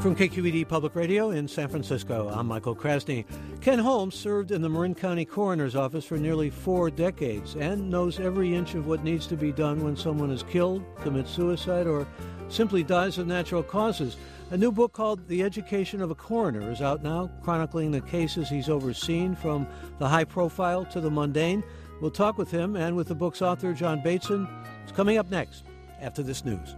From KQED Public Radio in San Francisco, I'm Michael Krasny. Ken Holmes served in the Marin County Coroner's Office for nearly 4 decades and knows every inch of what needs to be done when someone is killed, commits suicide, or simply dies of natural causes. A new book called The Education of a Coroner is out now, chronicling the cases he's overseen from the high profile to the mundane. We'll talk with him and with the book's author, John Bateson. It's coming up next after this news.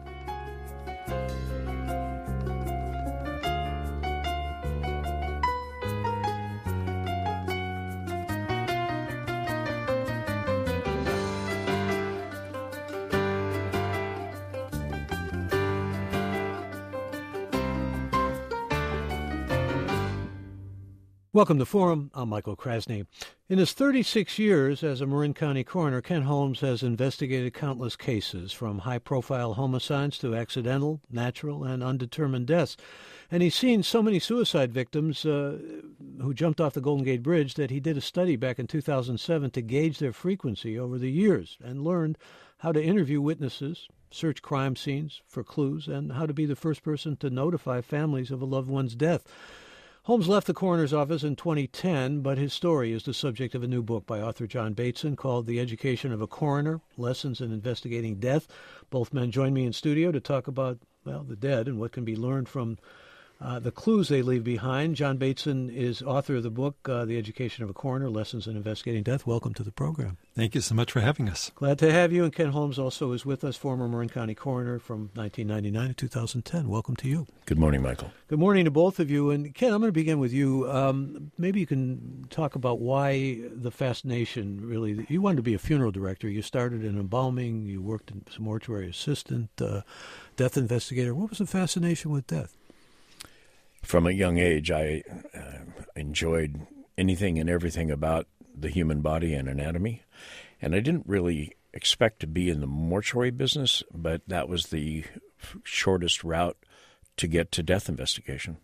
Welcome to Forum. I'm Michael Krasny. In his 36 years as a Marin County coroner, Ken Holmes has investigated countless cases, from high-profile homicides to accidental, natural, and undetermined deaths. And he's seen so many suicide victims who jumped off the Golden Gate Bridge that he did a study back in 2007 to gauge their frequency over the years and learned how to interview witnesses, search crime scenes for clues, and how to be the first person to notify families of a loved one's death. Holmes left the coroner's office in 2010, but his story is the subject of a new book by author John Bateson called The Education of a Coroner, Lessons in Investigating Death. Both men join me in studio to talk about, well, the dead and what can be learned from the clues they leave behind. John Bateson is author of the book, The Education of a Coroner, Lessons in Investigating Death. Welcome to the program. Thank you so much for having us. Glad to have you. And Ken Holmes also is with us, former Marin County coroner from 1999 to 2010. Welcome to you. Good morning, Michael. Good morning to both of you. And Ken, I'm going to begin with you. Maybe you can talk about why the fascination, really. You wanted to be a funeral director. You started in embalming. You worked as a mortuary assistant, death investigator. What was the fascination with death? From a young age, I enjoyed anything and everything about the human body and anatomy. And I didn't really expect to be in the mortuary business, but that was the shortest route to get to death investigation.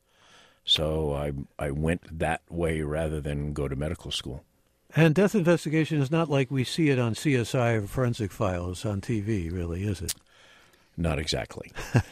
So I went that way rather than go to medical school. And death investigation is not like we see it on CSI or Forensic Files on TV, really, is it? Not exactly.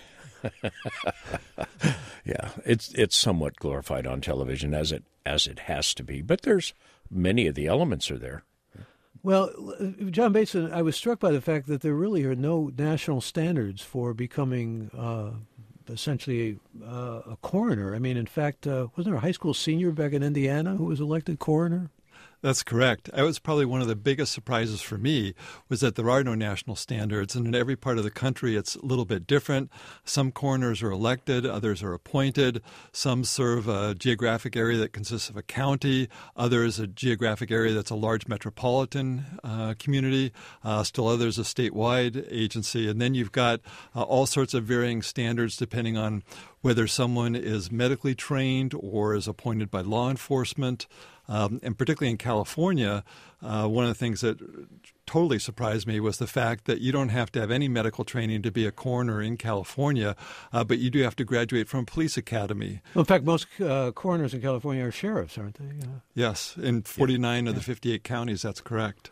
Yeah, it's somewhat glorified on television as it has to be, but there's many of the elements are there. Well, John Bateson, I was struck by the fact that there really are no national standards for becoming essentially a coroner. I mean, in fact, wasn't there a high school senior back in Indiana who was elected coroner? That's correct. That was probably one of the biggest surprises for me, was that there are no national standards. And in every part of the country, it's a little bit different. Some coroners are elected, others are appointed. Some serve a geographic area that consists of a county, others a geographic area that's a large metropolitan community, still others a statewide agency. And then you've got all sorts of varying standards depending on whether someone is medically trained or is appointed by law enforcement. And particularly in California, one of the things that totally surprised me was the fact that you don't have to have any medical training to be a coroner in California, but you do have to graduate from a police academy. Well, in fact, most coroners in California are sheriffs, aren't they? Yes, in 49 of the 58 counties, that's correct.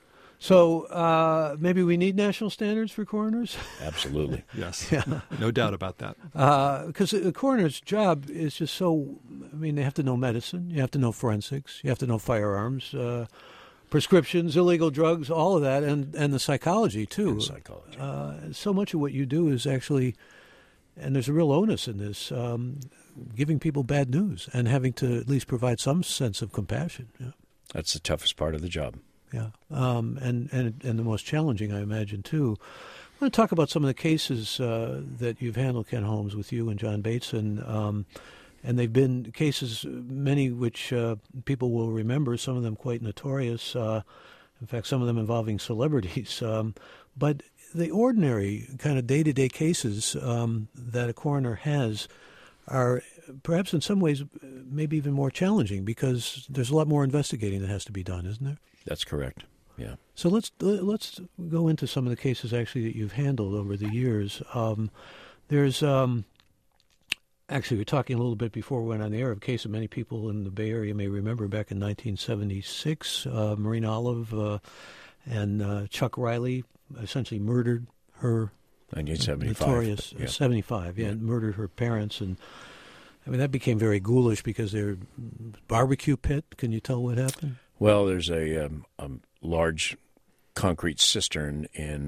So maybe we need national standards for coroners? Absolutely. Yes, yeah. No doubt about that. Because a coroner's job is just so, I mean, they have to know medicine, you have to know forensics, you have to know firearms, prescriptions, illegal drugs, all of that, and the psychology, too. And psychology. So much of what you do is actually, and there's a real onus in this, giving people bad news and having to at least provide some sense of compassion. Yeah. That's the toughest part of the job. Yeah, and the most challenging, I imagine, too. I want to talk about some of the cases that you've handled, Ken Holmes, with you and John Bateson. And they've been cases, many which people will remember, some of them quite notorious, in fact, some of them involving celebrities. But the ordinary kind of day-to-day cases that a coroner has are perhaps in some ways maybe even more challenging because there's a lot more investigating that has to be done, isn't there? That's correct. Yeah. So let's go into some of the cases actually that you've handled over the years. There's actually, we were talking a little bit before we went on the air of a case that many people in the Bay Area may remember back in 1976. Maureen Olive and Chuck Riley essentially murdered her 1975. Notorious, yeah. 75, murdered her parents and I mean, that became very ghoulish because they're barbecue pit. Can you tell what happened? Well, there's a large concrete cistern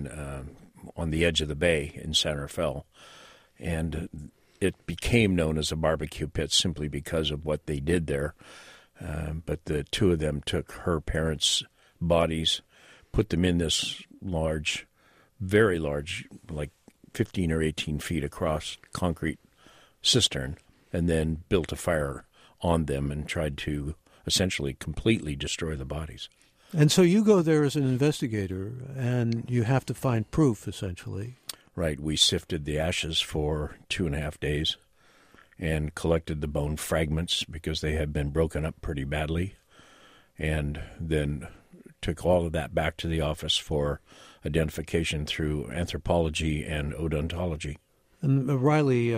on the edge of the bay in San Rafael, and it became known as a barbecue pit simply because of what they did there. But the two of them took her parents' bodies, put them in this large, very large, like 15 or 18 feet across concrete cistern, and then built a fire on them and tried to essentially completely destroy the bodies. And so you go there as an investigator, and you have to find proof, essentially. Right. We sifted the ashes for 2.5 days and collected the bone fragments because they had been broken up pretty badly, and then took all of that back to the office for identification through anthropology and odontology. And Riley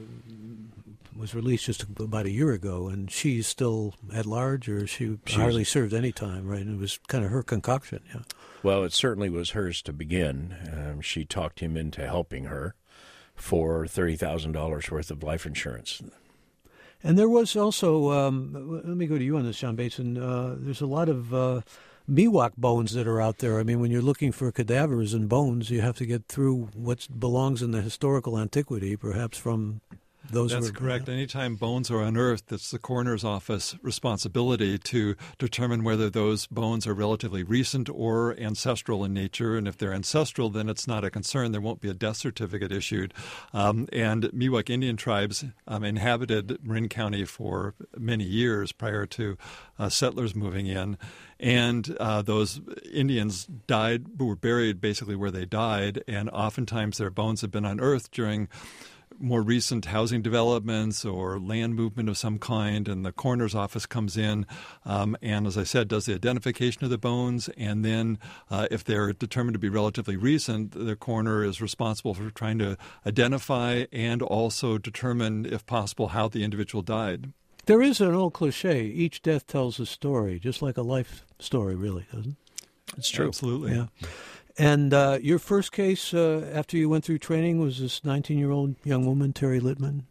was released just about a year ago, and she's still at large, or she hardly served any time, right? And it was kind of her concoction, yeah. Well, it certainly was hers to begin. She talked him into helping her for $30,000 worth of life insurance. And there was also, let me go to you on this, John Bateson. There's a lot of Miwok bones that are out there. I mean, when you're looking for cadavers and bones, you have to get through what belongs in the historical antiquity, perhaps from those. That's correct. Anytime bones are unearthed, it's the coroner's office responsibility to determine whether those bones are relatively recent or ancestral in nature. And if they're ancestral, then it's not a concern. There won't be a death certificate issued. And Miwok Indian tribes inhabited Marin County for many years prior to settlers moving in. And those Indians were buried basically where they died, and oftentimes their bones have been unearthed during more recent housing developments or land movement of some kind, and the coroner's office comes in and, as I said, does the identification of the bones, and then if they're determined to be relatively recent, the coroner is responsible for trying to identify and also determine, if possible, how the individual died. There is an old cliche, each death tells a story, just like a life story, really, doesn't it? It's true. Absolutely. Yeah. And your first case after you went through training was this 19-year-old young woman, Terry Littman?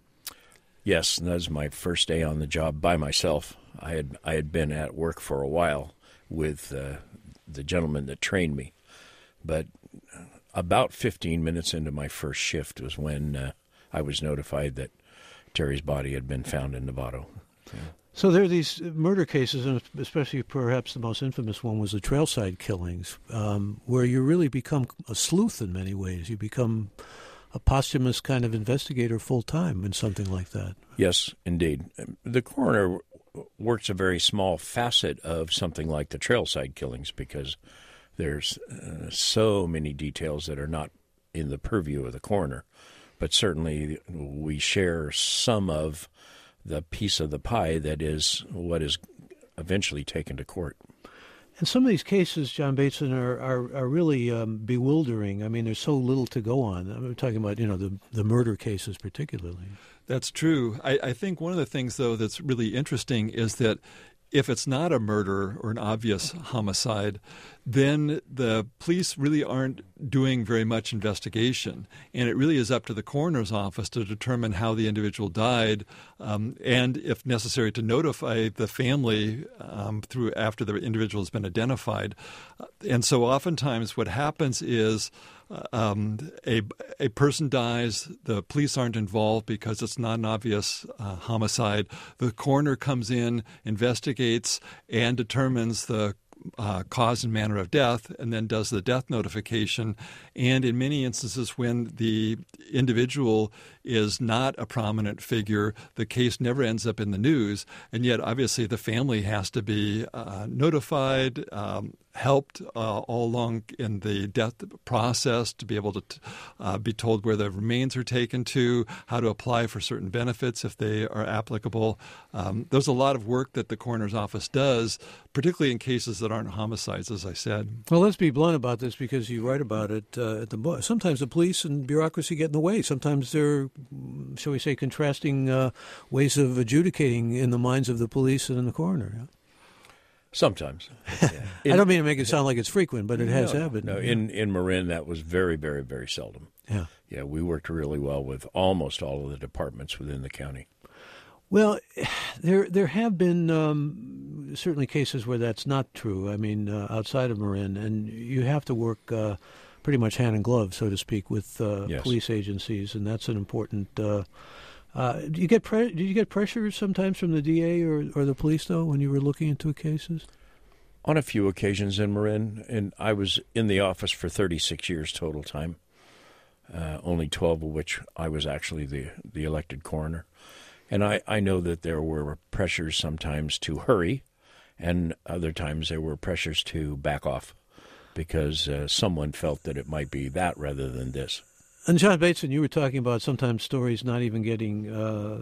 Yes, and that was my first day on the job by myself. I had been at work for a while with the gentleman that trained me. But about 15 minutes into my first shift was when I was notified that Terry's body had been found in Novato. So there are these murder cases, and especially perhaps the most infamous one was the Trailside killings, where you really become a sleuth in many ways. You become a posthumous kind of investigator full-time in something like that. Yes, indeed. The coroner works a very small facet of something like the Trailside killings because there's so many details that are not in the purview of the coroner. But certainly we share some of the piece of the pie that is what is eventually taken to court. And some of these cases, John Bateson, are really bewildering. I mean, there's so little to go on. I'm talking about, the murder cases particularly. That's true. I think one of the things, though, that's really interesting is that if it's not a murder or an obvious homicide, then the police really aren't doing very much investigation. And it really is up to the coroner's office to determine how the individual died and, if necessary, to notify the family after the individual has been identified. And so oftentimes what happens is a person dies, the police aren't involved because it's not an obvious homicide. The coroner comes in, investigates, and determines the cause and manner of death, and then does the death notification. And in many instances, when the individual is not a prominent figure, the case never ends up in the news. And yet, obviously, the family has to be notified, helped all along in the death process to be able to be told where the remains are taken to, how to apply for certain benefits if they are applicable. There's a lot of work that the coroner's office does, particularly in cases that aren't homicides, as I said. Well, let's be blunt about this because you write about it at the book. Sometimes the police and bureaucracy get in the way. Sometimes they're, shall we say, contrasting ways of adjudicating in the minds of the police and in the coroner. Yeah? Sometimes. Yeah. I don't mean to make it sound like it's frequent, but it has happened. No, in Marin, that was very, very, very seldom. Yeah. Yeah, we worked really well with almost all of the departments within the county. Well, there have been certainly cases where that's not true. I mean, outside of Marin, and you have to work pretty much hand in glove, so to speak, with Yes. police agencies, and that's an important. Do you get did you get pressure sometimes from the DA or the police though when you were looking into cases? On a few occasions in Marin, and I was in the office for 36 years total time, only 12 of which I was actually the elected coroner. And I know that there were pressures sometimes to hurry, and other times there were pressures to back off because someone felt that it might be that rather than this. And John Bateson, you were talking about sometimes stories not even getting,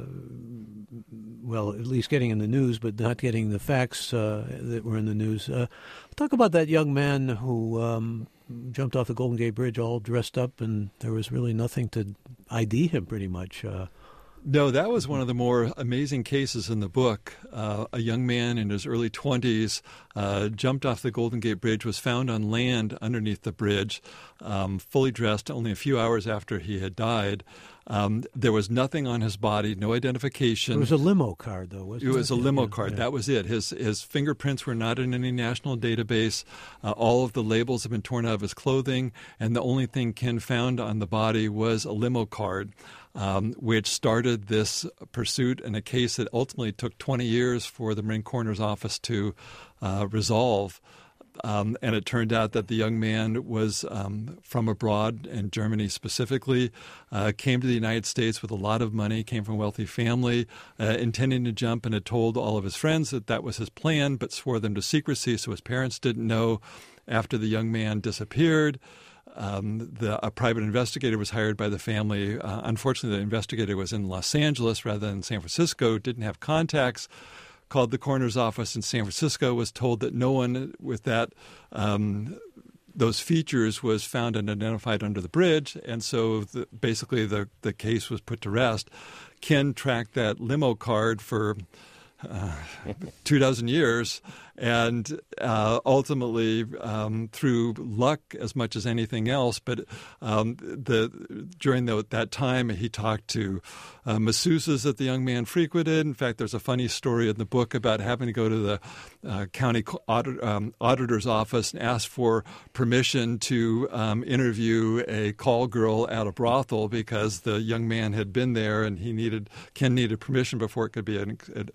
well, at least getting in the news, but not getting the facts that were in the news. Talk about that young man who jumped off the Golden Gate Bridge all dressed up, and there was really nothing to ID him pretty much. No, that was one of the more amazing cases in the book. A young man in his early 20s jumped off the Golden Gate Bridge, was found on land underneath the bridge, fully dressed only a few hours after he had died. There was nothing on his body, no identification. It was a limo card, though, wasn't it? It was a limo card. Yeah. That was it. His fingerprints were not in any national database. All of the labels had been torn out of his clothing, and the only thing Ken found on the body was a limo card, which started this pursuit in a case that ultimately took 20 years for the Marin Coroner's Office to resolve. And it turned out that the young man was from abroad, in Germany specifically, came to the United States with a lot of money, came from a wealthy family, intending to jump, and had told all of his friends that that was his plan, but swore them to secrecy, so his parents didn't know. After the young man disappeared, a private investigator was hired by the family. Unfortunately, the investigator was in Los Angeles rather than San Francisco, didn't have contacts. Called the coroner's office in San Francisco, was told that no one with that those features was found and identified under the bridge, and so basically the case was put to rest. Ken tracked that limo card for 24 years, and ultimately, through luck as much as anything else, but during that time, he talked to masseuses that the young man frequented. In fact, there's a funny story in the book about having to go to the county auditor's office and ask for permission to interview a call girl at a brothel because the young man had been there, and Ken needed permission before it could be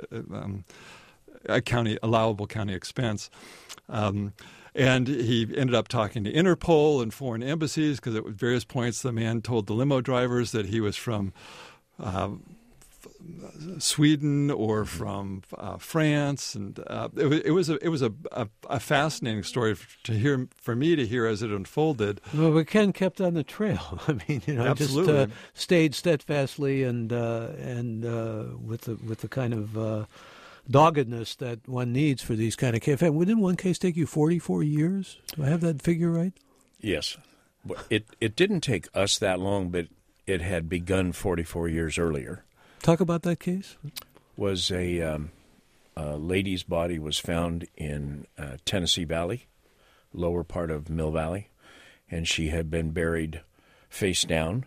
a allowable county expense. And he ended up talking to Interpol and foreign embassies because at various points the man told the limo drivers that he was from Sweden or from France, and it was a fascinating story for me to hear as it unfolded. Well, but Ken kept on the trail. I mean, Absolutely. Just stayed steadfastly and with the kind of doggedness that one needs for these kind of cases. Wouldn't one case take you 44 years? Do I have that figure right? Yes. It didn't take us that long, but it had begun 44 years earlier. Talk about that case. Was a lady's body was found in Tennessee Valley, lower part of Mill Valley, and she had been buried face down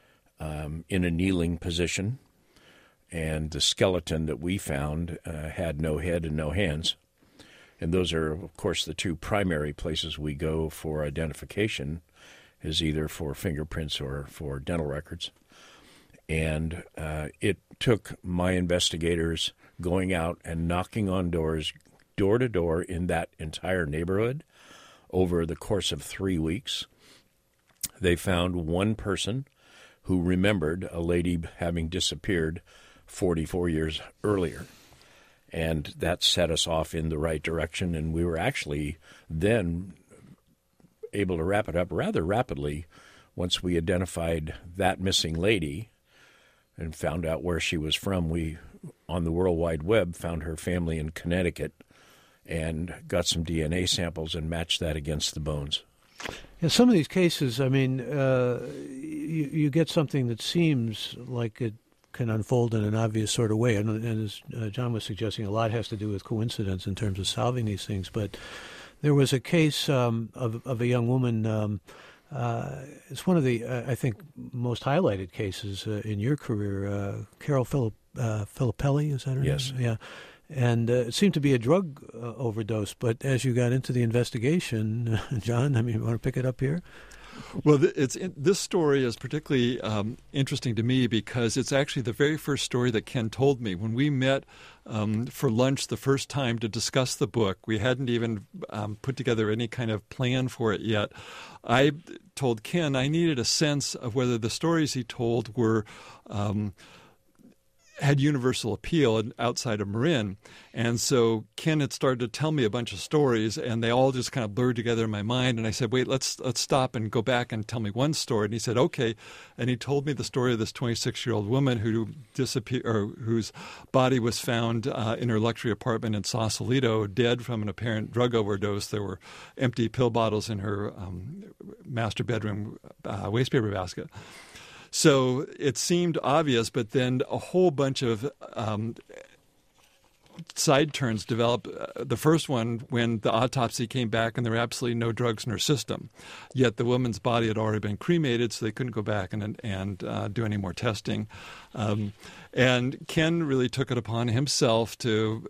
in a kneeling position. And the skeleton that we found had no head and no hands. And those are, of course, the two primary places we go for identification, is either for fingerprints or for dental records. And it took my investigators going out and knocking on doors, door to door in that entire neighborhood over the course of 3 weeks. They found one person who remembered a lady having disappeared 44 years earlier. And that set us off in the right direction, and we were actually then able to wrap it up rather rapidly once we identified that missing lady and found out where she was from. We, on the World Wide Web, found her family in Connecticut and got some DNA samples and matched that against the bones. Yeah, some of these cases, I mean, you get something that seems like it can unfold in an obvious sort of way. And as John was suggesting, a lot has to do with coincidence in terms of solving these things. But there was a case of a young woman. It's one of the, I think, most highlighted cases in your career. Carol Filippelli, is that her Yes. name? Yeah. And it seemed to be a drug overdose. But as you got into the investigation, John, I mean, you want to pick it up here? Well, this story is particularly interesting to me because it's actually the very first story that Ken told me. When we met for lunch the first time to discuss the book, we hadn't even put together any kind of plan for it yet. I told Ken I needed a sense of whether the stories he told were had universal appeal outside of Marin. And so Ken had started to tell me a bunch of stories, and they all just kind of blurred together in my mind. And I said, wait, let's stop and go back and tell me one story. And he said, okay. And he told me the story of this 26-year-old woman who disappeared, or whose body was found in her luxury apartment in Sausalito, dead from an apparent drug overdose. There were empty pill bottles in her master bedroom wastepaper basket. So it seemed obvious, but then a whole bunch of side turns developed. The first one, when the autopsy came back and there were absolutely no drugs in her system, yet the woman's body had already been cremated, so they couldn't go back and do any more testing. And Ken really took it upon himself to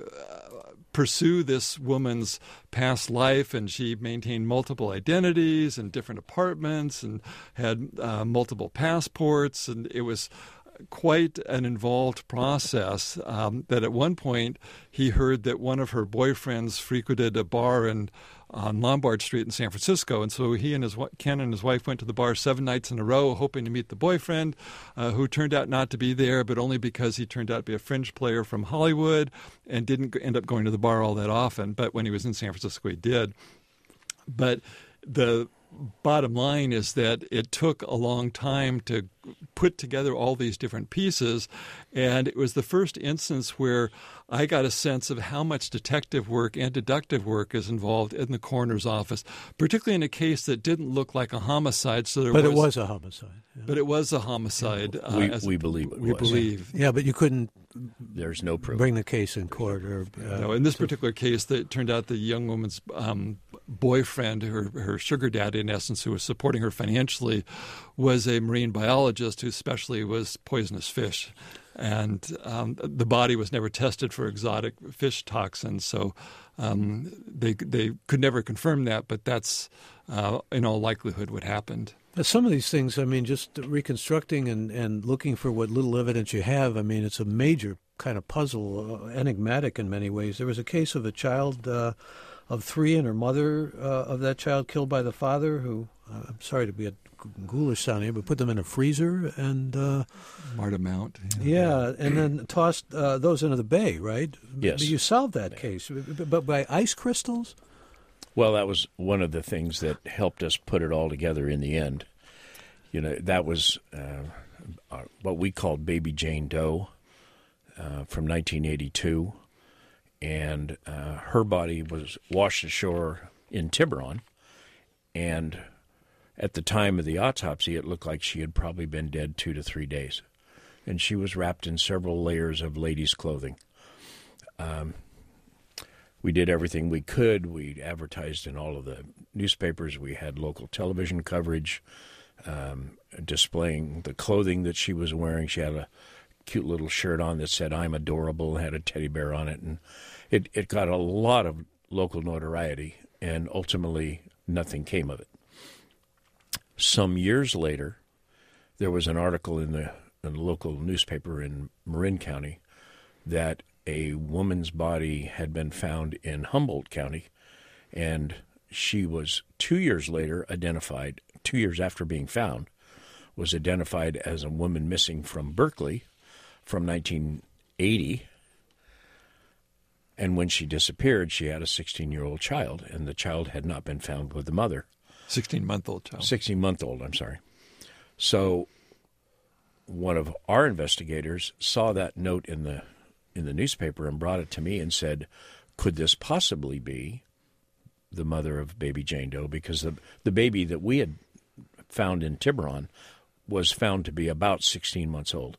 pursue this woman's past life, and she maintained multiple identities and different apartments and had multiple passports, and it was quite an involved process that at one point he heard that one of her boyfriends frequented a bar on Lombard Street in San Francisco. And so Ken and his wife went to the bar 7 nights in a row hoping to meet the boyfriend, who turned out not to be there, but only because he turned out to be a fringe player from Hollywood and didn't end up going to the bar all that often. But when he was in San Francisco, he did. But the bottom line is that it took a long time to put together all these different pieces, and it was the first instance where I got a sense of how much detective work and deductive work is involved in the coroner's office, particularly in a case that didn't look like a homicide. But it was a homicide. Yeah. But it was a homicide. We believe it was. We believe. Yeah, but you couldn't. There's no proof. Bring the case in court, or no. In this particular case, that turned out the young woman's boyfriend, her sugar daddy, in essence, who was supporting her financially, was a marine biologist whose specialty was poisonous fish. And the body was never tested for exotic fish toxins, so they could never confirm that, but that's in all likelihood what happened. Some of these things, I mean, just reconstructing and looking for what little evidence you have, I mean, it's a major kind of puzzle, enigmatic in many ways. There was a case of a child of 3 and her mother of that child killed by the father, who, I'm sorry to be a ghoulish sounding, but put them in a freezer and Marta Mount. Yeah, and then tossed those into the bay, right? Yes. You solved that case, but by ice crystals? Well, that was one of the things that helped us put it all together in the end. You know, that was what we called Baby Jane Doe from 1982, and her body was washed ashore in Tiburon, and at the time of the autopsy, it looked like she had probably been dead 2 to 3 days, and she was wrapped in several layers of ladies' clothing. We did everything we could. We advertised in all of the newspapers. We had local television coverage displaying the clothing that she was wearing. She had a cute little shirt on that said, "I'm adorable," and had a teddy bear on it. And it got a lot of local notoriety, and ultimately nothing came of it. Some years later, there was an article in the local newspaper in Marin County that a woman's body had been found in Humboldt County, and she was 2 years later identified, 2 years after being found, was identified as a woman missing from Berkeley from 1980. And when she disappeared, she had a 16-year-old child, and the child had not been found with the mother. 16-month-old child. 16-month-old, I'm sorry. So one of our investigators saw that note in the newspaper and brought it to me and said, could this possibly be the mother of baby Jane Doe? Because the baby that we had found in Tiburon was found to be about 16 months old.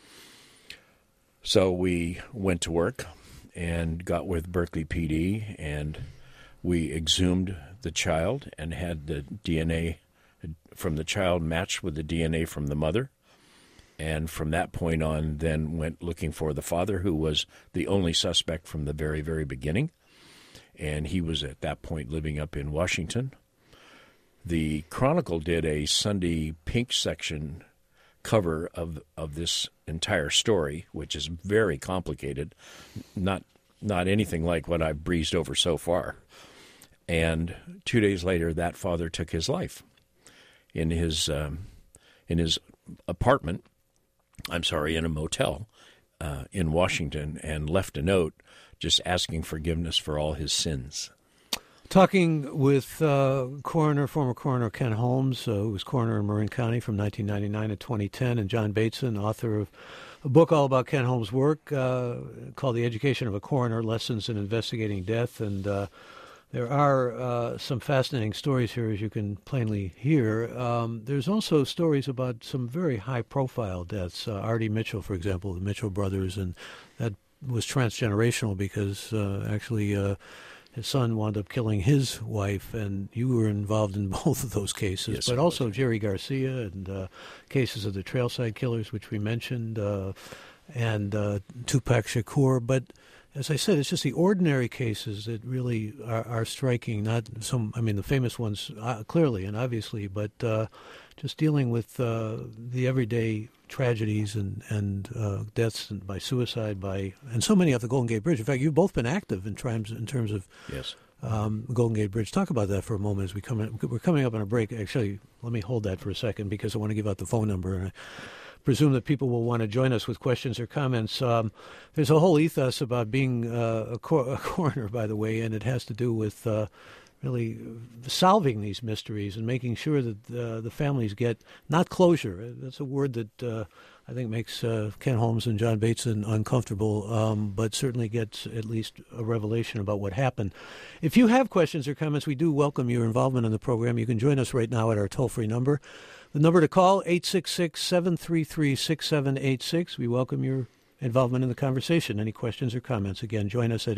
So we went to work and got with Berkeley PD, and we exhumed the child and had the DNA from the child matched with the DNA from the mother. And from that point on, then went looking for the father, who was the only suspect from the very, very beginning. And he was at that point living up in Washington. The Chronicle did a Sunday pink section cover of this entire story, which is very complicated, not anything like what I've breezed over so far. And 2 days later, that father took his life in his apartment. In a motel in Washington, and left a note just asking forgiveness for all his sins. Talking with former coroner Ken Holmes, who was coroner in Marin County from 1999 to 2010, and John Bateson, author of a book all about Ken Holmes' work called The Education of a Coroner, Lessons in Investigating Death. And there are some fascinating stories here, as you can plainly hear. There's also stories about some very high-profile deaths. Artie Mitchell, for example, the Mitchell brothers, and that was transgenerational because actually his son wound up killing his wife, and you were involved in both of those cases. Yes, but also Jerry Garcia and cases of the Trailside Killers, which we mentioned, and Tupac Shakur. But as I said, it's just the ordinary cases that really are striking. Not some, the famous ones clearly and obviously, but just dealing with the everyday tragedies and deaths by suicide and so many off the Golden Gate Bridge. In fact, you've both been active in terms of yes. Golden Gate Bridge. Talk about that for a moment as we're coming up on a break. Actually, let me hold that for a second because I want to give out the phone number. And I presume that people will want to join us with questions or comments. There's a whole ethos about being a coroner, by the way, and it has to do with really solving these mysteries and making sure that the families get not closure. That's a word that I think makes Ken Holmes and John Bateson uncomfortable, but certainly gets at least a revelation about what happened. If you have questions or comments, we do welcome your involvement in the program. You can join us right now at our toll-free number. The number to call, 866-733-6786. We welcome your involvement in the conversation. Any questions or comments, again, join us at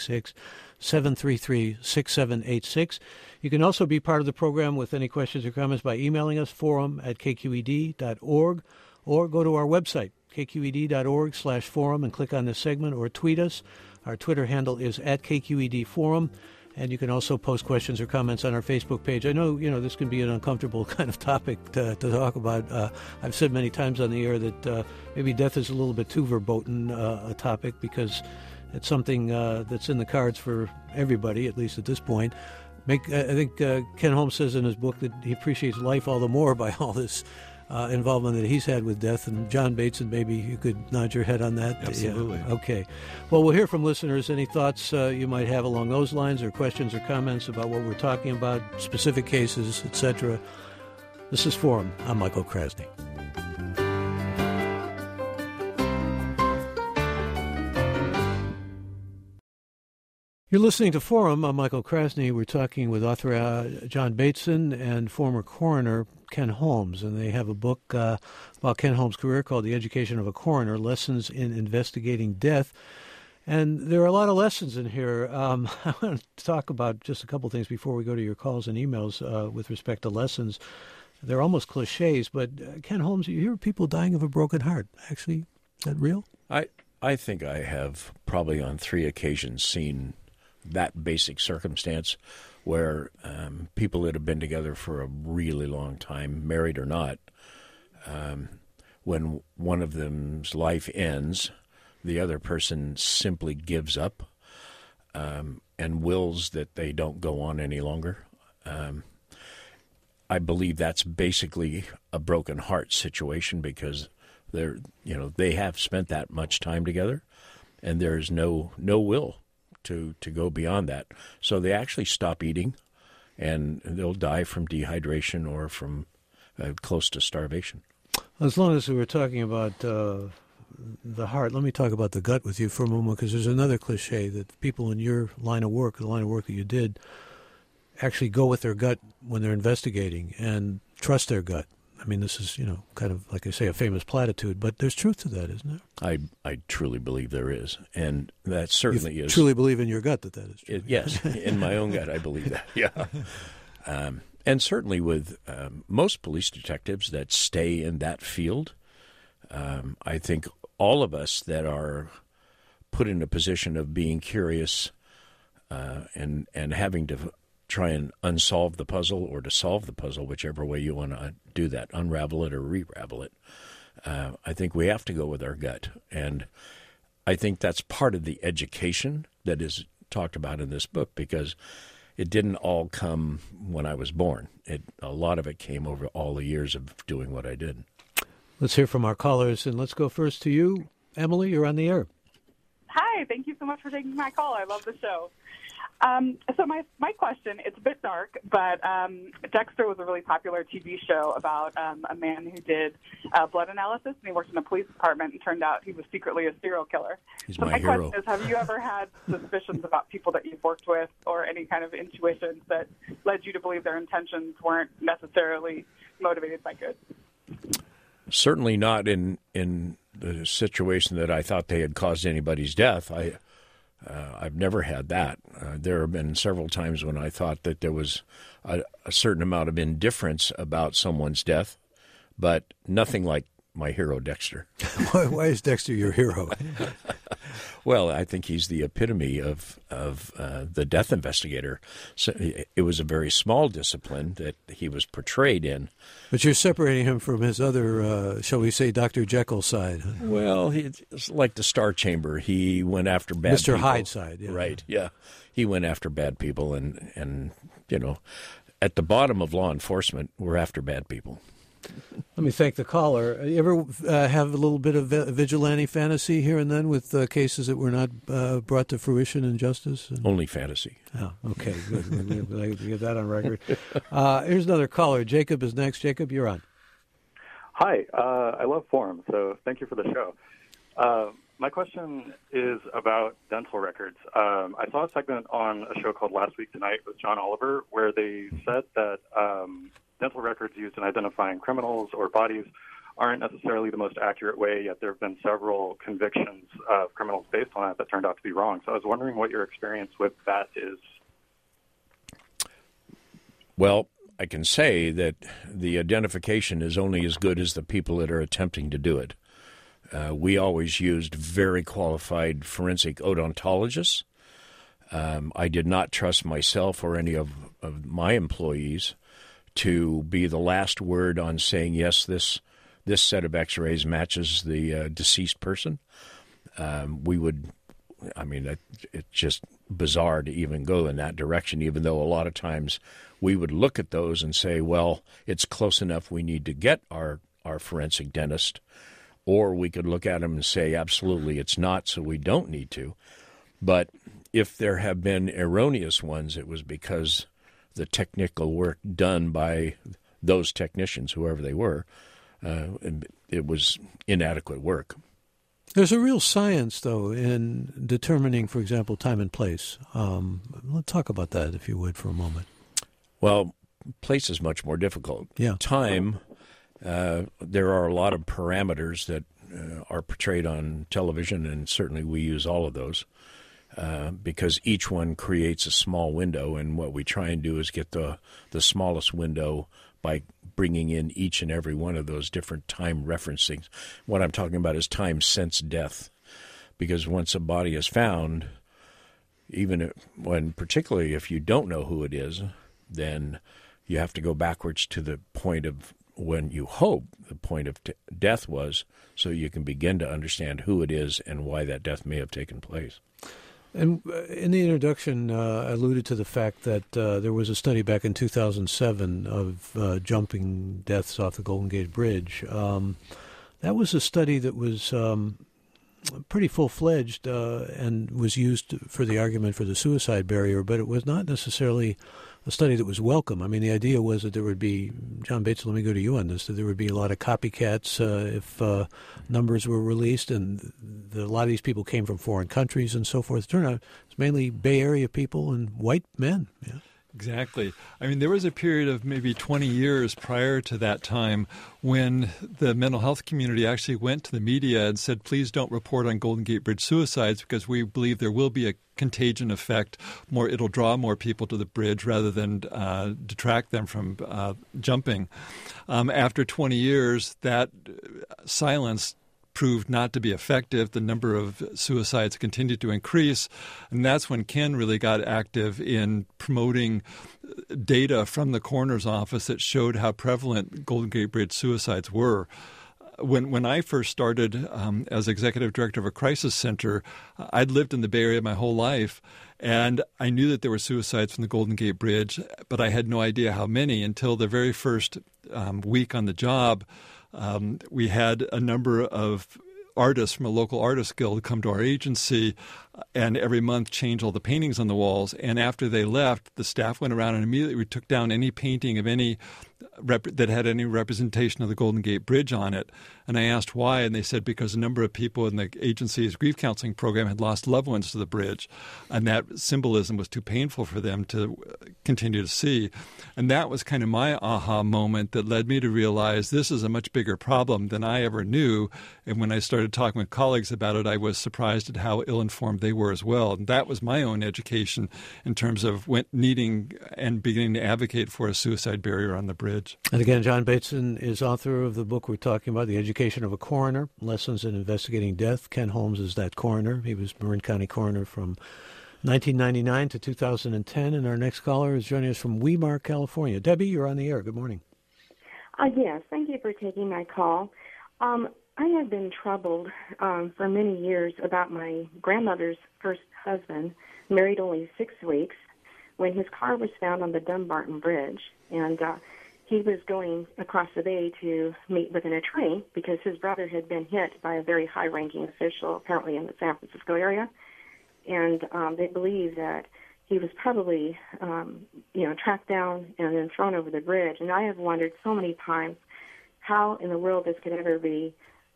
866-733-6786. You can also be part of the program with any questions or comments by emailing us, forum@kqed.org, or go to our website, kqed.org/forum, and click on this segment, or tweet us. Our Twitter handle is @KQEDForum. And you can also post questions or comments on our Facebook page. I know, this can be an uncomfortable kind of topic to talk about. I've said many times on the air that maybe death is a little bit too verboten a topic because it's something that's in the cards for everybody, at least at this point. I think Ken Holmes says in his book that he appreciates life all the more by all this involvement that he's had with death. And John Bateson, maybe you could nod your head on that. Absolutely. Yeah. Okay. Well, we'll hear from listeners. Any thoughts you might have along those lines, or questions or comments about what we're talking about, specific cases, etc. This is Forum. I'm Michael Krasny. You're listening to Forum. I'm Michael Krasny. We're talking with author John Bateson and former coroner Ken Holmes, and they have a book about Ken Holmes' career called The Education of a Coroner, Lessons in Investigating Death. And there are a lot of lessons in here. I want to talk about just a couple things before we go to your calls and emails with respect to lessons. They're almost cliches, but Ken Holmes, you hear people dying of a broken heart. Actually, is that real? I think I have probably on 3 occasions seen that basic circumstance where people that have been together for a really long time, married or not, when one of them's life ends, the other person simply gives up and wills that they don't go on any longer. I believe that's basically a broken heart situation because they have spent that much time together, and there's no will to go beyond that. So they actually stop eating, and they'll die from dehydration or from close to starvation. As long as we were talking about the heart, let me talk about the gut with you for a moment, because there's another cliche that people in your line of work, the line of work that you did, actually go with their gut when they're investigating and trust their gut. I mean, this is, kind of, like I say, a famous platitude, but there's truth to that, isn't there? I truly believe there is, and that certainly you is. Truly believe in your gut that is true. Yes, in my own gut, I believe that, yeah. And certainly with most police detectives that stay in that field, I think all of us that are put in a position of being curious and having to try and unsolve the puzzle or to solve the puzzle, whichever way you want to do that, unravel it or re-ravel it, I think we have to go with our gut. And I think that's part of the education that is talked about in this book, because it didn't all come when I was born. A lot of it came over all the years of doing what I did. Let's hear from our callers, and let's go first to you. Emily, you're on the air. Hi, thank you so much for taking my call. I love the show. So my question, it's a bit dark, but Dexter was a really popular TV show about a man who did blood analysis, and he worked in a police department, and turned out he was secretly a serial killer. He's so my hero. question is, have you ever had suspicions about people that you've worked with, or any kind of intuitions that led you to believe their intentions weren't necessarily motivated by good? Certainly not in the situation that I thought they had caused anybody's death. I've never had that. There have been several times when I thought that there was a certain amount of indifference about someone's death, but nothing like my hero, Dexter. Why is Dexter your hero? Well, I think he's the epitome of the death investigator. So it was a very small discipline that he was portrayed in. But you're separating him from his other, shall we say, Dr. Jekyll side. Huh? Well, it's like the Star Chamber. He went after bad Mr. people. Hyde side. Yeah. Right, yeah. He went after bad people, and you know, at the bottom of law enforcement, we're after bad people. Let me thank the caller. You ever have a little bit of vigilante fantasy here and then with cases that were not brought to fruition in justice? Only fantasy. Oh, okay, good. I get that on record. Here's another caller. Jacob is next. Jacob, you're on. Hi. I love Forum, so thank you for the show. My question is about dental records. I saw a segment on a show called Last Week Tonight with John Oliver where they said that dental records used in identifying criminals or bodies aren't necessarily the most accurate way, yet there have been several convictions of criminals based on that turned out to be wrong. So I was wondering what your experience with that is. Well, I can say that the identification is only as good as the people that are attempting to do it. We always used very qualified forensic odontologists. I did not trust myself or any of my employees to be the last word on saying, yes, this set of x-rays matches the deceased person. It's just bizarre to even go in that direction, even though a lot of times we would look at those and say, well, it's close enough, we need to get our forensic dentist. Or we could look at them and say, absolutely, it's not, so we don't need to. But if there have been erroneous ones, it was because the technical work done by those technicians, whoever they were, it was inadequate work. There's a real science, though, in determining, for example, time and place. Let's talk about that, if you would, for a moment. Well, place is much more difficult. Yeah. Time, there are a lot of parameters that are portrayed on television, and certainly we use all of those. Because each one creates a small window, and what we try and do is get the smallest window by bringing in each and every one of those different time referencings. What I'm talking about is time since death, because once a body is found, particularly if you don't know who it is, then you have to go backwards to the point of when you hope the point of death was, so you can begin to understand who it is and why that death may have taken place. And in the introduction, I alluded to the fact that there was a study back in 2007 of jumping deaths off the Golden Gate Bridge. That was a study that was pretty full-fledged and was used for the argument for the suicide barrier, but it was not necessarily a study that was welcome. I mean, the idea was that there would be, John Bates, let me go to you on this, that there would be a lot of copycats if numbers were released, and a lot of these people came from foreign countries and so forth. It turned out it's mainly Bay Area people and white men. Yeah. Exactly. I mean, there was a period of maybe 20 years prior to that time when the mental health community actually went to the media and said, please don't report on Golden Gate Bridge suicides because we believe there will be a contagion effect. It'll draw more people to the bridge rather than detract them from jumping. After 20 years, that silence proved not to be effective. The number of suicides continued to increase. And that's when Ken really got active in promoting data from the coroner's office that showed how prevalent Golden Gate Bridge suicides were. When I first started as executive director of a crisis center, I'd lived in the Bay Area my whole life, and I knew that there were suicides from the Golden Gate Bridge, but I had no idea how many until the very first week on the job. We had a number of artists from a local artist guild come to our agency and every month change all the paintings on the walls. And after they left, the staff went around and immediately took down any painting of any that had any representation of the Golden Gate Bridge on it. And I asked why, and they said because a number of people in the agency's grief counseling program had lost loved ones to the bridge, and that symbolism was too painful for them to continue to see. And that was kind of my aha moment that led me to realize this is a much bigger problem than I ever knew. And when I started talking with colleagues about it, I was surprised at how ill-informed they were as well. And that was my own education in terms of needing and beginning to advocate for a suicide barrier on the bridge. And again, John Bateson is author of the book we're talking about, The Education of a Coroner, Lessons in Investigating Death. Ken Holmes is that coroner. He was Marin County coroner from 1999 to 2010. And our next caller is joining us from Weimar, California. Debbie, you're on the air. Good morning. Yes, thank you for taking my call. I have been troubled for many years about my grandmother's first husband, married only 6 weeks, when his car was found on the Dumbarton Bridge. And he was going across the bay to meet with an attorney because his brother had been hit by a very high-ranking official, apparently in the San Francisco area. And they believe that he was probably, tracked down and then thrown over the bridge. And I have wondered so many times how in the world this could ever be,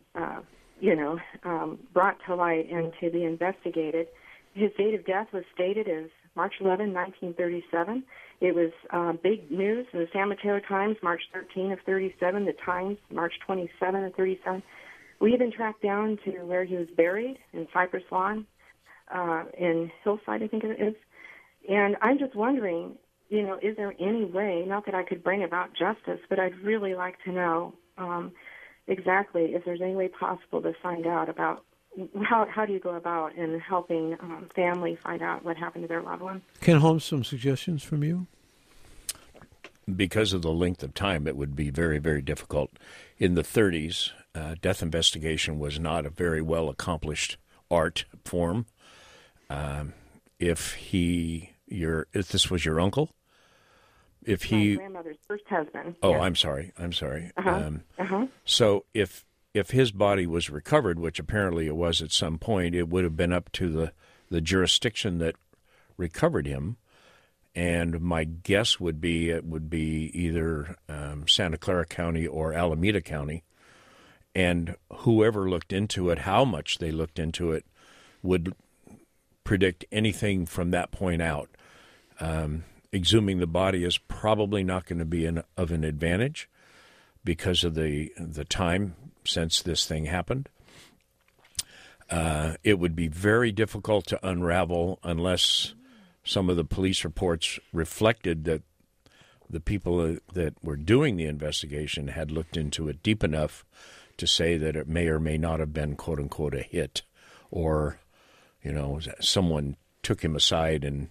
brought to light and to be investigated. His date of death was stated as March 11, 1937. It was big news in the San Mateo Times, March 13 of 37, the Times, March 27 of 37. We even tracked down to where he was buried in Cypress Lawn, in Hillside, I think it is. And I'm just wondering, is there any way, not that I could bring about justice, but I'd really like to know exactly if there's any way possible to find out about how do you go about in helping family find out what happened to their loved one? Ken Holmes, some suggestions from you? Because of the length of time, it would be very, very difficult. In the 30s, death investigation was not a very well accomplished art form. If this was your uncle, My grandmother's first husband. Oh, yes. I'm sorry. Uh-huh. So if his body was recovered, which apparently it was at some point, it would have been up to the jurisdiction that recovered him. And my guess would be it would be either Santa Clara County or Alameda County. And whoever looked into it, how much they looked into it, would predict anything from that point out. Exhuming the body is probably not going to be of an advantage because of the time since this thing happened. It would be very difficult to unravel unless some of the police reports reflected that the people that were doing the investigation had looked into it deep enough to say that it may or may not have been, quote unquote, a hit, or, someone took him aside and,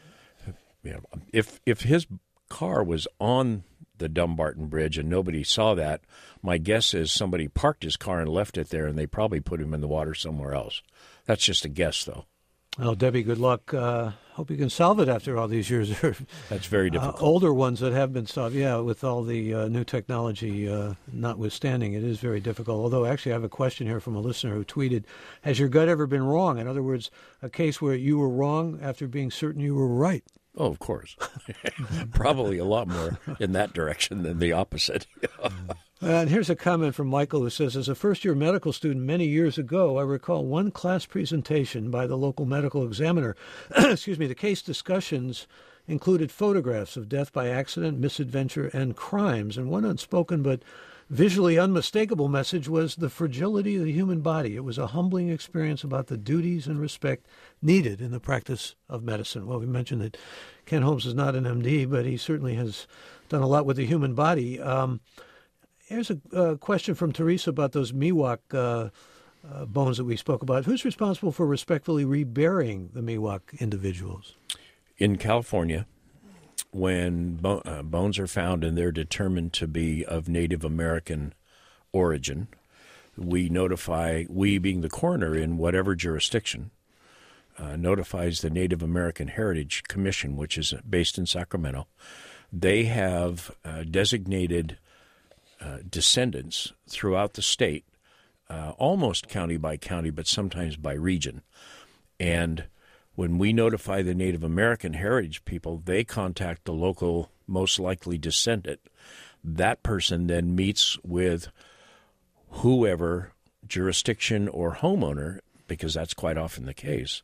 if his car was on the Dumbarton Bridge and nobody saw that, my guess is somebody parked his car and left it there, and they probably put him in the water somewhere else. That's just a guess, though. Well, Debbie, good luck. Hope you can solve it after all these years. That's very difficult. Older ones that have been solved, with all the new technology notwithstanding, it is very difficult. Although, actually, I have a question here from a listener who tweeted, has your gut ever been wrong? In other words, a case where you were wrong after being certain you were right. Oh, of course. Probably a lot more in that direction than the opposite. And here's a comment from Michael who says, as a first-year medical student many years ago, I recall one class presentation by the local medical examiner. The case discussions included photographs of death by accident, misadventure, and crimes. And one unspoken but visually unmistakable message was the fragility of the human body. It was a humbling experience about the duties and respect needed in the practice of medicine. Well, we mentioned that Ken Holmes is not an MD, but he certainly has done a lot with the human body. Here's a question from Teresa about those Miwok bones that we spoke about. Who's responsible for respectfully reburying the Miwok individuals? In California, when bones are found and they're determined to be of Native American origin, we being the coroner in whatever jurisdiction, notifies the Native American Heritage Commission, which is based in Sacramento. They have designated descendants throughout the state, almost county by county, but sometimes by region. And when we notify the Native American heritage people, they contact the local most likely descendant. That person then meets with whoever jurisdiction or homeowner, because that's quite often the case.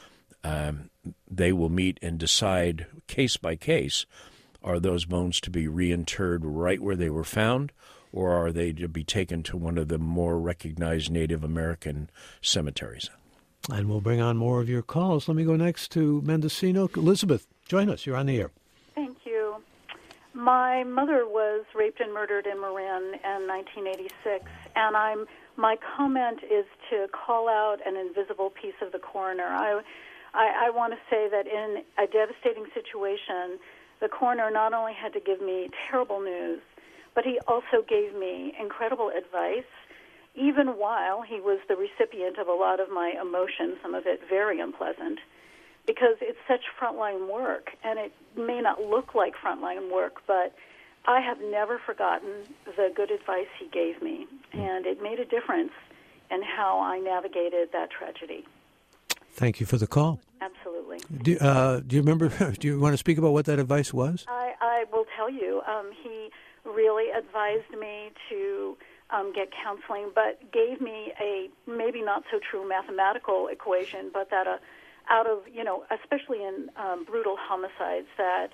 They will meet and decide case by case, are those bones to be reinterred right where they were found, or are they to be taken to one of the more recognized Native American cemeteries? And we'll bring on more of your calls. Let me go next to Mendocino. Elizabeth, join us. You're on the air. Thank you. My mother was raped and murdered in Marin in 1986, and my comment is to call out an invisible piece of the coroner. I want to say that in a devastating situation, the coroner not only had to give me terrible news, but he also gave me incredible advice, even while he was the recipient of a lot of my emotions, some of it very unpleasant, because it's such frontline work, and it may not look like frontline work, but I have never forgotten the good advice he gave me, and it made a difference in how I navigated that tragedy. Thank you for the call. Absolutely. Do you remember, do you want to speak about what that advice was? I will tell you. He really advised me to get counseling, but gave me a maybe not so true mathematical equation, but that out of, especially in brutal homicides, that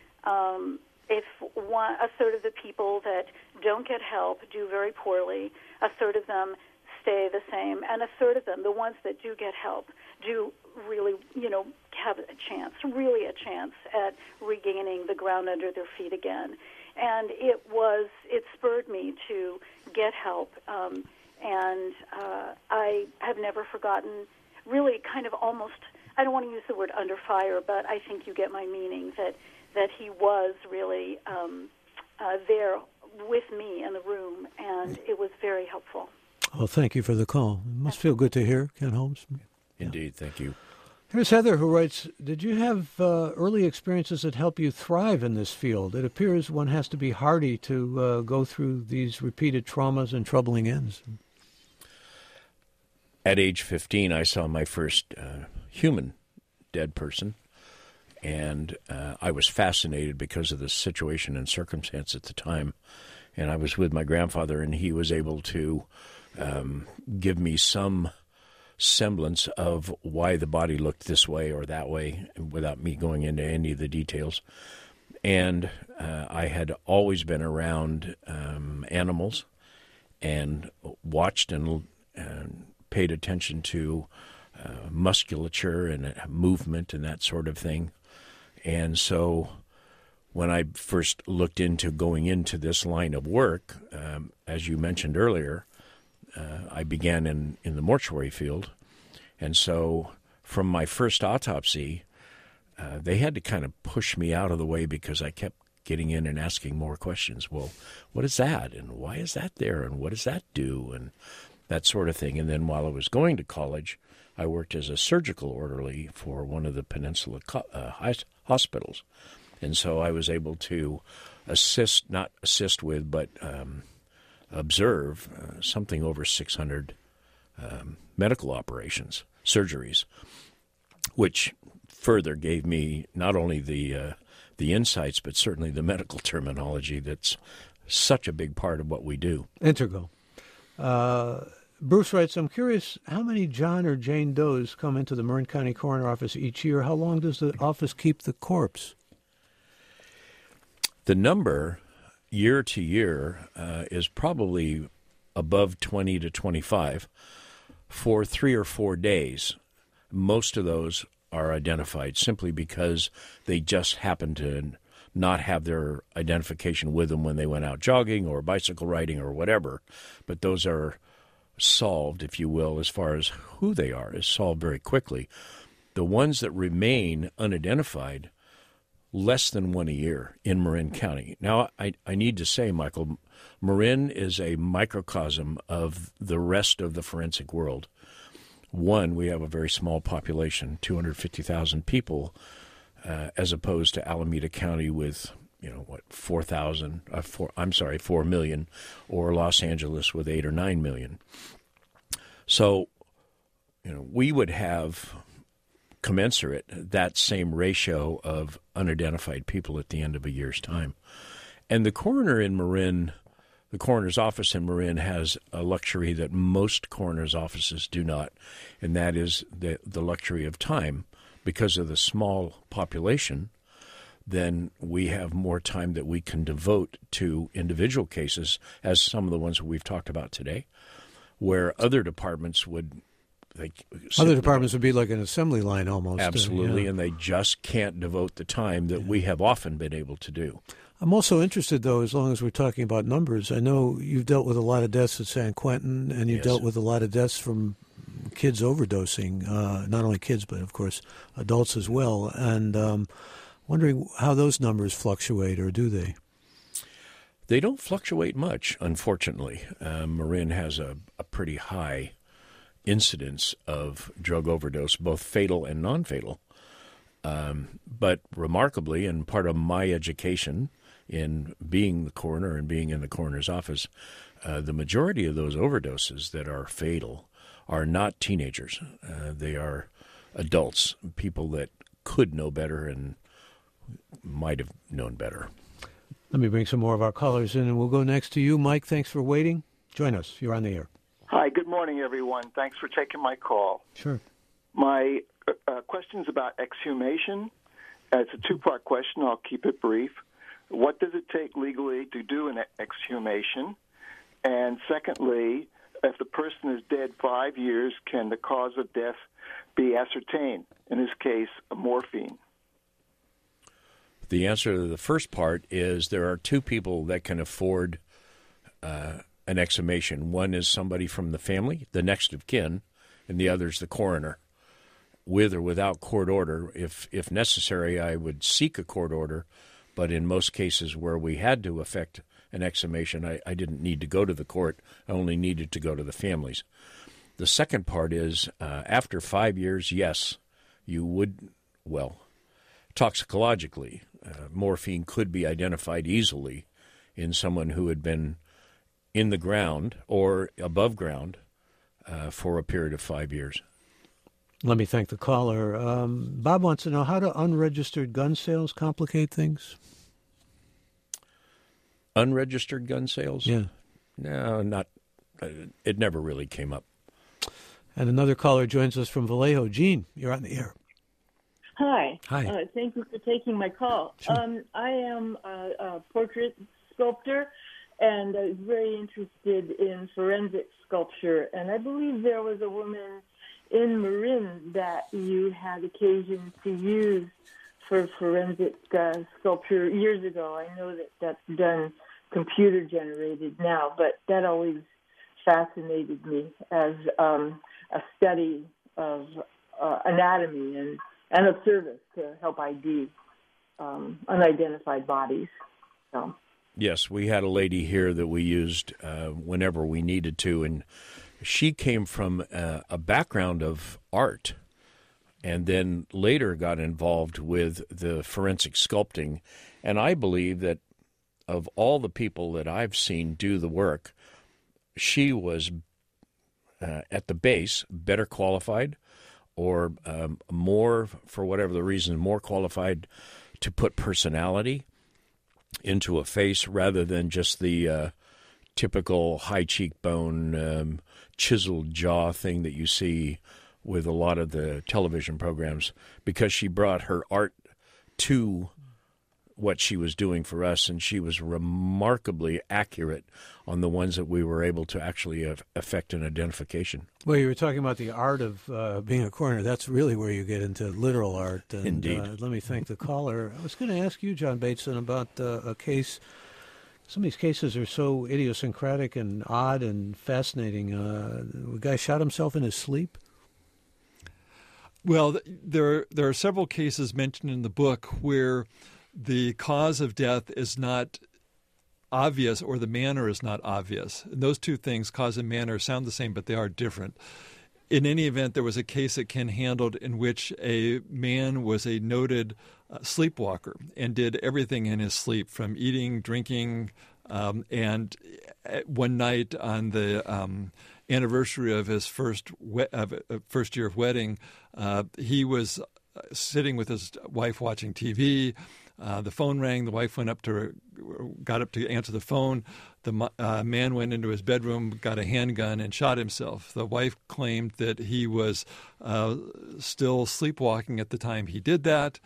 if a third of the people that don't get help do very poorly, a third of them stay the same, and a third of them, the ones that do get help, do really, have a chance at regaining the ground under their feet again. And it spurred me to get help, and I have never forgotten, really kind of almost, I don't want to use the word under fire, but I think you get my meaning, that he was really there with me in the room, and it was very helpful. Well, thank you for the call. It must feel good to hear, Ken Holmes. Indeed, thank you. Here's Heather, who writes, did you have early experiences that help you thrive in this field? It appears one has to be hardy to go through these repeated traumas and troubling ends. At age 15, I saw my first human dead person, and I was fascinated because of the situation and circumstance at the time. And I was with my grandfather, and he was able to give me some semblance of why the body looked this way or that way without me going into any of the details. And I had always been around animals and watched and paid attention to musculature and movement and that sort of thing. And so when I first looked into going into this line of work, as you mentioned earlier, I began in the mortuary field. And so from my first autopsy, they had to kind of push me out of the way because I kept getting in and asking more questions. Well, what is that? And why is that there? And what does that do? And that sort of thing. And then while I was going to college, I worked as a surgical orderly for one of the Peninsula hospitals. And so I was able to not assist with, but observe something over 600 medical operations, surgeries, which further gave me not only the insights, but certainly the medical terminology that's such a big part of what we do. Integral. Bruce writes, I'm curious how many John or Jane Does come into the Marin County Coroner Office each year. How long does the office keep the corpse? The number year to year is probably above 20 to 25 for 3 or 4 days. Most of those are identified simply because they just happen to not have their identification with them when they went out jogging or bicycle riding or whatever. But those are solved, if you will, as far as who they are, is solved very quickly. The ones that remain unidentified, less than one a year in Marin County. Now, I need to say, Michael, Marin is a microcosm of the rest of the forensic world. One, we have a very small population, 250,000 people, as opposed to Alameda County with, 4 million, or Los Angeles with 8 or 9 million. So, we would have commensurate that same ratio of unidentified people at the end of a year's time. And the coroner in Marin, the coroner's office in Marin has a luxury that most coroner's offices do not, and that is the luxury of time. Because of the small population, then we have more time that we can devote to individual cases, as some of the ones we've talked about today, where other departments would... Other departments would be like an assembly line almost. Absolutely, and they just can't devote the time that we have often been able to do. I'm also interested, though, as long as we're talking about numbers, I know you've dealt with a lot of deaths at San Quentin, and you've dealt with a lot of deaths from kids overdosing, not only kids, but, of course, adults as well. And wondering how those numbers fluctuate, or do they? They don't fluctuate much, unfortunately. Marin has a pretty high incidence of drug overdose, both fatal and non-fatal. But remarkably, and part of my education in being the coroner and being in the coroner's office, the majority of those overdoses that are fatal are not teenagers. They are adults, people that could know better and might have known better. Let me bring some more of our callers in, and we'll go next to you. Mike, thanks for waiting. Join us. You're on the air. Hi, good morning, everyone. Thanks for taking my call. Sure. My question's about exhumation. It's a two-part question. I'll keep it brief. What does it take legally to do an exhumation? And secondly, if the person is dead 5 years, can the cause of death be ascertained? In this case, morphine. The answer to the first part is there are two people that can afford an exhumation. One is somebody from the family, the next of kin, and the other is the coroner. With or without court order, if necessary, I would seek a court order, but in most cases where we had to effect an exhumation, I didn't need to go to the court. I only needed to go to the families. The second part is after 5 years, yes, you would, toxicologically, morphine could be identified easily in someone who had been in the ground or above ground for a period of 5 years. Let me thank the caller. Bob wants to know, how do unregistered gun sales complicate things? Unregistered gun sales? Yeah. No, not. It never really came up. And another caller joins us from Vallejo. Gene, you're on the air. Hi. Hi. Thank you for taking my call. Sure. I am a portrait sculptor, and I was very interested in forensic sculpture. And I believe there was a woman in Marin that you had occasion to use for forensic sculpture years ago. I know that that's done computer-generated now, but that always fascinated me as a study of anatomy and of service to help ID unidentified bodies. So. Yes, we had a lady here that we used whenever we needed to, and she came from a background of art and then later got involved with the forensic sculpting. And I believe that of all the people that I've seen do the work, she was at the base better qualified or more, for whatever the reason, more qualified to put personality into a face rather than just the typical high cheekbone, chiseled jaw thing that you see with a lot of the television programs, because she brought her art to what she was doing for us, and she was remarkably accurate on the ones that we were able to actually effect an identification. Well, you were talking about the art of being a coroner. That's really where you get into literal art. And, Indeed. Let me thank the caller. I was going to ask you, John Bateson, about a case. Some of these cases are so idiosyncratic and odd and fascinating. The guy shot himself in his sleep. Well, there are several cases mentioned in the book where the cause of death is not obvious or the manner is not obvious. And those two things, cause and manner, sound the same, but they are different. In any event, there was a case that Ken handled in which a man was a noted sleepwalker and did everything in his sleep, from eating, drinking, and one night on the anniversary of his first year of wedding, he was sitting with his wife watching TV. The phone rang. The wife got up to answer the phone. The man went into his bedroom, got a handgun, and shot himself. The wife claimed that he was still sleepwalking at the time he did that,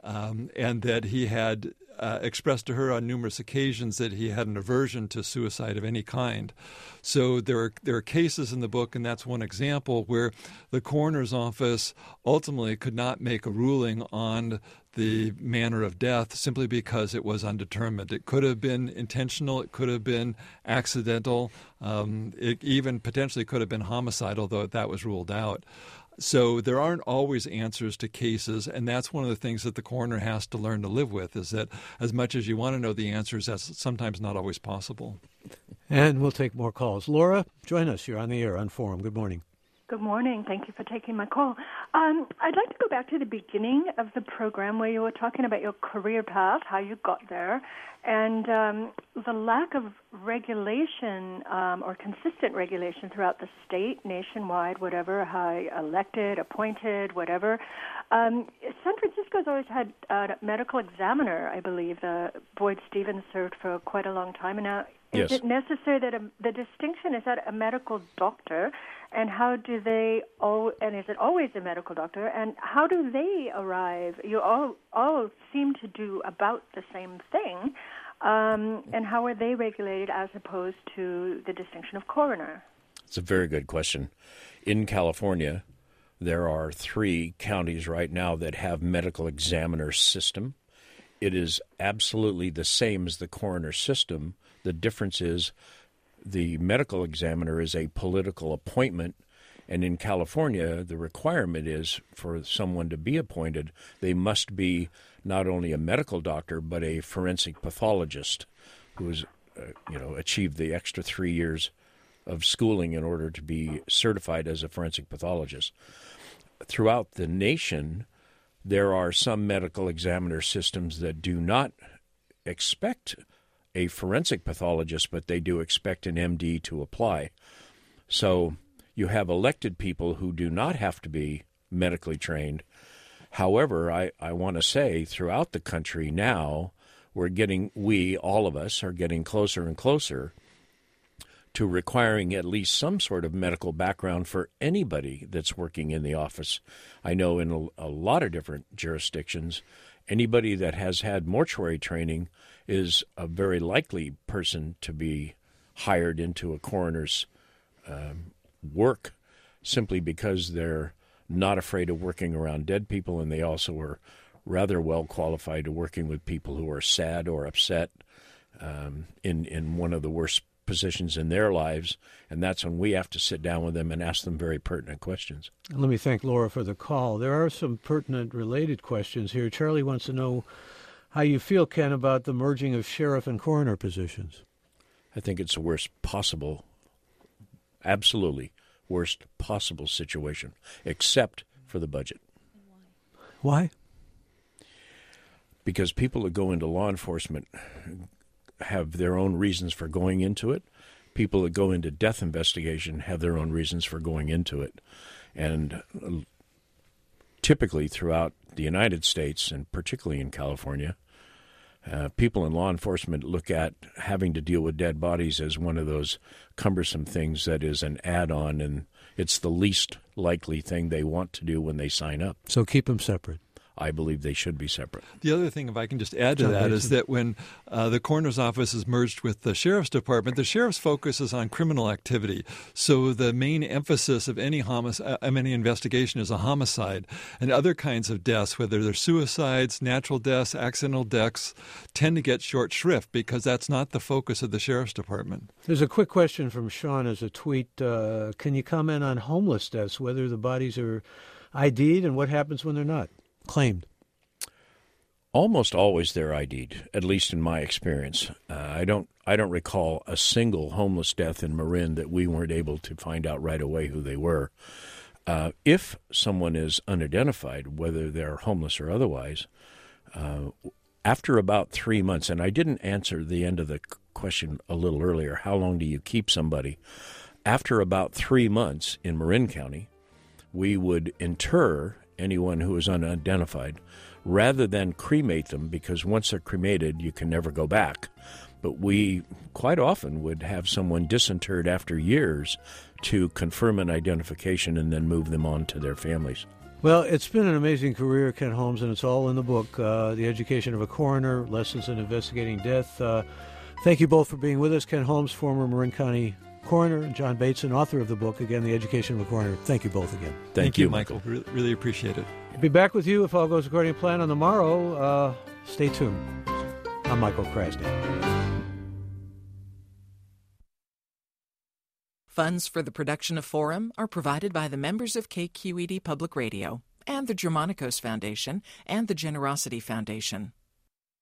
and that he had expressed to her on numerous occasions that he had an aversion to suicide of any kind. So there are cases in the book, and that's one example, where the coroner's office ultimately could not make a ruling on the manner of death simply because it was undetermined. It could have been intentional. It could have been accidental. It even potentially could have been homicide, although that was ruled out. So there aren't always answers to cases, and that's one of the things that the coroner has to learn to live with, is that as much as you want to know the answers, that's sometimes not always possible. And we'll take more calls. Laura, join us. You're on the air on Forum. Good morning. Good morning. Thank you for taking my call. I'd like to go back to the beginning of the program where you were talking about your career path, how you got there, and the lack of regulation or consistent regulation throughout the state, nationwide, whatever, how elected, appointed, whatever. San Francisco's always had a medical examiner, I believe. Boyd Stevens served for quite a long time, and now is it necessary that the distinction is that a medical doctor, and how do they and is it always a medical doctor, and how do they arrive? You all seem to do about the same thing, and how are they regulated as opposed to the distinction of coroner? It's a very good question. In California, there are 3 counties right now that have medical examiner system. It is absolutely the same as the coroner system. The difference is the medical examiner is a political appointment, and in California, the requirement is for someone to be appointed, they must be not only a medical doctor, but a forensic pathologist who has achieved the extra 3 years of schooling in order to be certified as a forensic pathologist. Throughout the nation, there are some medical examiner systems that do not expect a forensic pathologist, but they do expect an MD to apply. So you have elected people who do not have to be medically trained. However, I want to say throughout the country now, all of us are getting closer and closer to requiring at least some sort of medical background for anybody that's working in the office. I know in a lot of different jurisdictions, anybody that has had mortuary training is a very likely person to be hired into a coroner's work, simply because they're not afraid of working around dead people, and they also are rather well qualified to working with people who are sad or upset in one of the worst positions in their lives, and that's when we have to sit down with them and ask them very pertinent questions. Let me thank Laura for the call. There are some pertinent related questions here. Charlie wants to know how you feel, Ken, about the merging of sheriff and coroner positions. I think it's the worst possible, absolutely worst possible situation, except for the budget. Why? Because people that go into law enforcement have their own reasons for going into it. People that go into death investigation have their own reasons for going into it. And typically throughout the United States, and particularly in California, people in law enforcement look at having to deal with dead bodies as one of those cumbersome things that is an add-on, and it's the least likely thing they want to do when they sign up. So keep them separate. I believe they should be separate. The other thing, if I can just add to that, is that when the coroner's office is merged with the sheriff's department, the sheriff's focus is on criminal activity. So the main emphasis of any investigation is a homicide, and other kinds of deaths, whether they're suicides, natural deaths, accidental deaths, tend to get short shrift because that's not the focus of the sheriff's department. There's a quick question from Sean as a tweet. Can you comment on homeless deaths, whether the bodies are ID'd and what happens when they're not claimed? Almost always they're ID'd, at least in my experience. I don't recall a single homeless death in Marin that we weren't able to find out right away who they were. If someone is unidentified, whether they're homeless or otherwise, after about 3 months, and I didn't answer the end of the question a little earlier, how long do you keep somebody? After about 3 months in Marin County, we would inter anyone who is unidentified rather than cremate them, because once they're cremated, you can never go back. But we quite often would have someone disinterred after years to confirm an identification and then move them on to their families. Well, it's been an amazing career, Ken Holmes, and it's all in the book, The Education of a Coroner, Lessons in Investigating Death. Thank you both for being with us. Ken Holmes, former Marin County coroner, and John Bateson, author of the book, again, The Education of a Coroner. Thank you both again. Thank you, Michael. Really appreciate it. I'll be back with you if all goes according to plan on the morrow. Stay tuned. I'm Michael Krasny. Funds for the production of Forum are provided by the members of KQED Public Radio and the Germanicos Foundation and the Generosity Foundation.